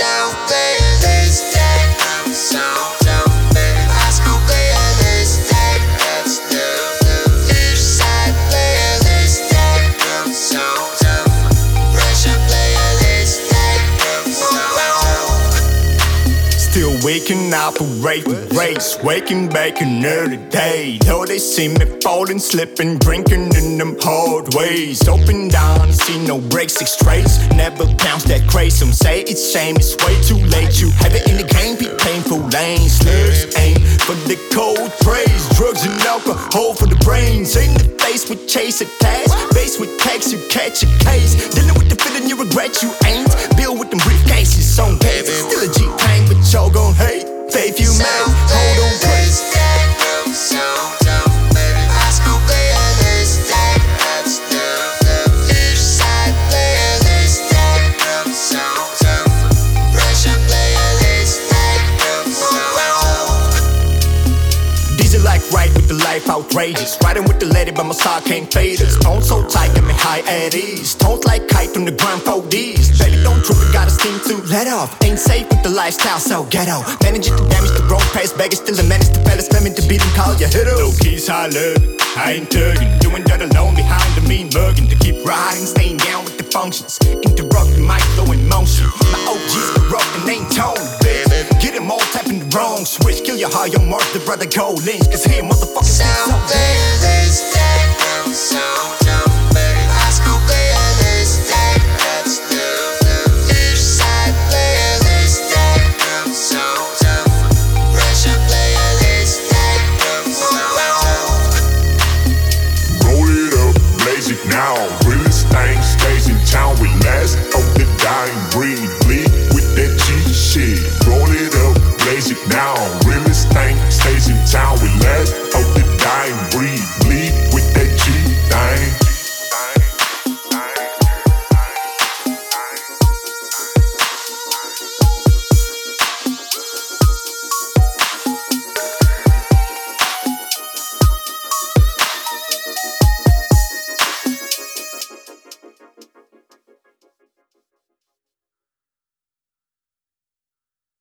sound playlist that sound high school playlist that that's the east side playlist that sound Russian playlist that Still waking up, awake with race, waking back another day. Though they see me falling, slipping, drinking in them hard ways. Open down, see no breaks, six trays. Never bounce that craze. Some say it's shame, it's way too late. You have it in the game, be painful lane. Slurs aim for the cold praise. Drugs and alcohol for the brains. In the face with chase attached. Face with text, you catch a case. Dealing with the feeling you regret, you ain't. Bill with them briefcases on paper. Still a G-Pain, but y'all gon' hate. Faith you made, hold on, praise. high school playlist that that's the east side playlist that sound Russian playlist that These are like right with the life outrageous. Riding with the lady, but my side can't fade us. Tone so tight, got me high at ease. Tones like kite on the ground for these. Baby, don't trip, you got a steam to let off. Ain't safe with the lifestyle, so ghetto. Managing to damage the wrong pace. Beggars still a menace to fellas. Slamming to beat them, call your hitter. Low keys, high love. I ain't tugging. Doing that alone behind the mean mugging. To keep riding, staying down with the functions. Interrupting my flow in motion. My OG's corrupt and ain't toned, baby. Get them all tapping the wrong switch. Kill your heart, your mark, the brother go lynch. Cause here, motherfuckers sound playlist that sound